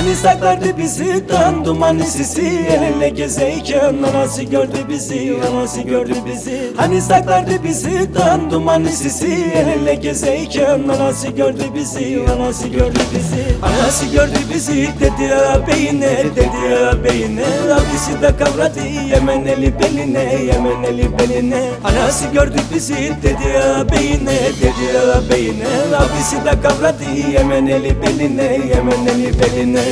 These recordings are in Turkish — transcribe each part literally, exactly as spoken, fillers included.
Hani saklardı bizi tan duman sisi, el ele gezeyken anası gördü bizi, anası gördü bizi. Hani saklardı bizi tan duman sisi, el ele gezeyken anası gördü bizi, anası gördü bizi. Anası gördü bizi dedi ağabeyine, dedi ağabeyine. Abisi de kavradı Yemen eli beline, Yemen eli beline. Anası gördü bizi dedi ağabeyine, dedi ağabeyine. Abisi de kavradı Yemen eli beline, Yemen eli beline.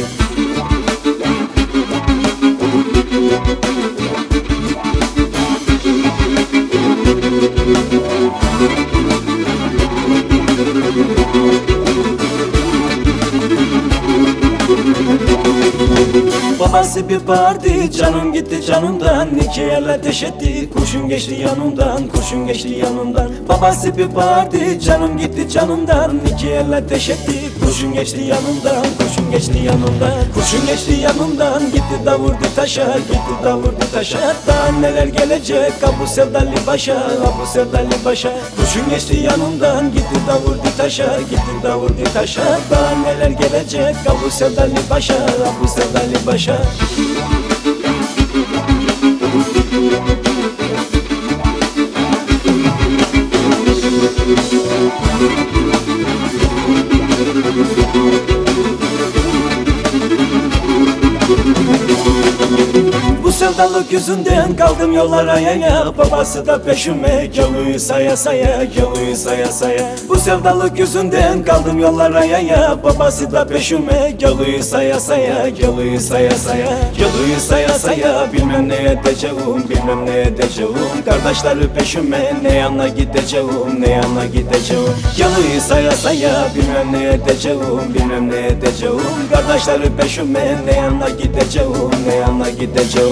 Babası bir bağırdı, canım gitti canımdan. İki el ateş etti, kurşun geçti yanımdan, kurşun geçti yanımdan. Babası bir bağırdı, canım gitti canımdan. İki el ateş etti, kurşun geçti yanımdan, kurşun geçti yanımdan. Kurşun geçti yanımdan, gitti da vurdu taşa, gitti da vurdu taşa. Daha neler gelecek, Abu Sevdali başa, Abu Sevdali başa. Kurşun geçti yanımdan, gitti da vurdu taşa, gitti da vurdu taşa. Daha neler gelecek, Abu Sevdali başa, Abu Sevdali başa. Bu sevdalık yüzünden kaldım yollara yaya. Babası da peşime geliyor saya saya, geliyor saya saya. Bu sevdalık yüzünden kaldım yollara yaya. Babası da peşime geliyor saya saya, geliyor saya saya. Geliyor saya saya, bilmem ne edeceğim, bilmem ne edeceğim. Kardeşleri peşime, ne yana gideceğim, ne yana gideceğim. Geliyor saya saya, bilmem ne edeceğim, bilmem ne edeceğim. Kardeşleri peşime, ne yana gideceğim, ne yana gideceğim.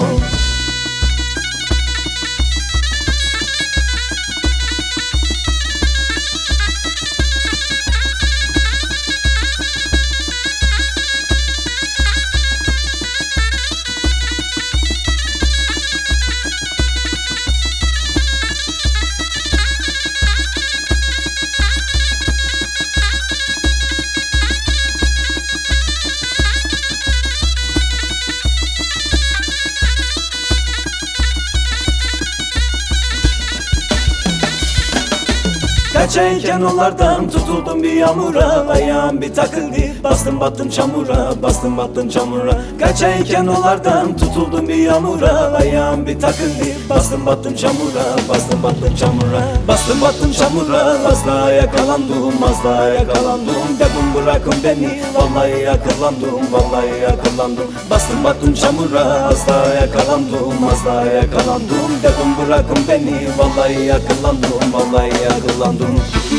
Kaçayken onlardan tutuldum bir yağmura. Ayağım bir takıldı, bastım battım çamura, bastım battım çamura. Kaçayken onlardan tutuldum bir yağmura. Ayağım bir takıldı, bastım battım çamura, bastım battım çamura. Bastım battım çamura, az daha yakalandım, az daha yakalandım. Dedim bırakın beni, vallahi yakalandım, vallahi yakalandım. Bastım battım çamura, az daha yakalandım, az daha yakalandım. Dedim bırakın beni, vallahi yakalandım, vallahi yakalandım.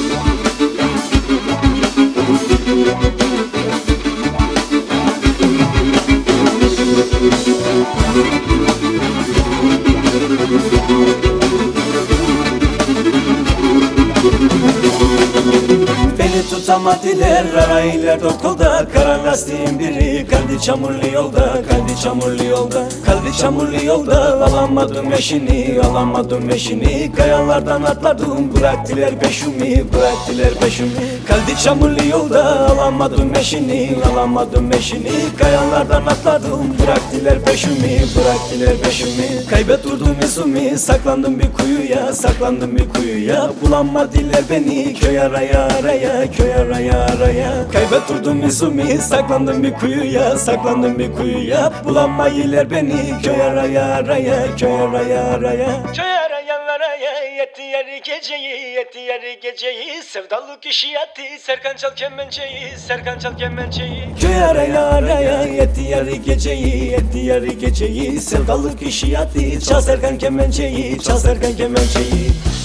Beni tutamadılar, arayla doktorda. Kara lastiğin biri kaldı çamurlu yolda, kaldı çamurlu yolda. Kaldı çamurlu yolda, alamadım eşini, alamadım eşini. Kayalardan atladım, bıraktılar peşimi, bıraktılar peşimi. Kaldı çamurlu yolda, alamadım eşini, alamadım eşini. Kayalardan atladım, bıraktılar peşimi, bıraktılar peşimi. Kaybettirdim izimi, saklandım bir kuyuya, saklandım bir kuyuya. Bulamadılar beni, köy araya araya, köy araya araya. Kaybettirdim izimi, saklandım bir kuyuya, saklandım bir kuyuya. Bulamayılar beni, köy araya araya, köy araya araya. Köy araya araya, yetti yeri geceyi, yetti yeri geceyi. Sevdalık işi yattı, Serkan çal kemençeyi, Serkan çal kemençeyi. Köy araya araya, yetti yeri geceyi, yetti yeri geceyi. Sevdalık işi yattı, çal Serkan kemençeyi, çal Serkan kemençeyi.